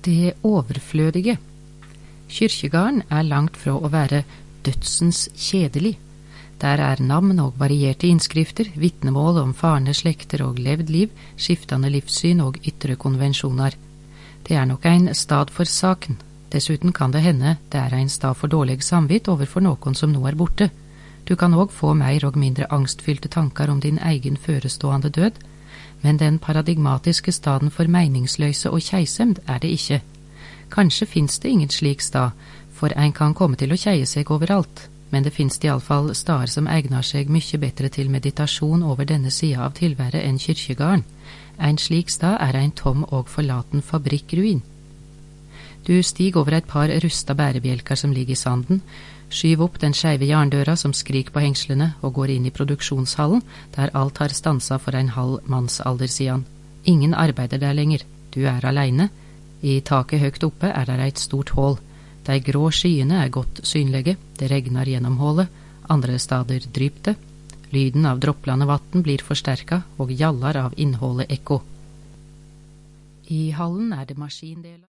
Det overflødige. Kyrkjegarden langt fra å være dødsens kjedelig. Der navn og varierte innskrifter, vittnemål om farne slekter og levd liv, skiftende livssyn og ytre konvensjoner. Det nok en stad for saken. Dessuten kan det hende det en stad for dårlig samvitt overfor noen som nå borte. Du kan også få mer og mindre angstfylte tanker om din egen førestående død, men den paradigmatiske staden for meningsløse og keisemd det ikke. Kanskje finnes det ingen slik stad, for en kan komme til å keie seg overalt, men det finnes i alle fall stader som egner seg mye bedre til meditasjon over denne sida av tilværet enn kyrkjegarden. En slik stad en tom og forlaten fabrikkruin. Du stig over et par rusta bærebjelker som ligger i sanden, skyv opp den skeive jerndøra som skrik på hengslene og går inn i produksjonshallen, der alt har stansa for en halv mannsalder siden. Ingen arbeider der lenger. Du alene. I taket høgt oppe der et stort hål. De grå skyene godt synlige. Det regner gjennom hålet. Andre stader drypte. Lyden av dropplende vatten blir forsterka og gjallar av innholdet ekko. I hallen det maskindeler.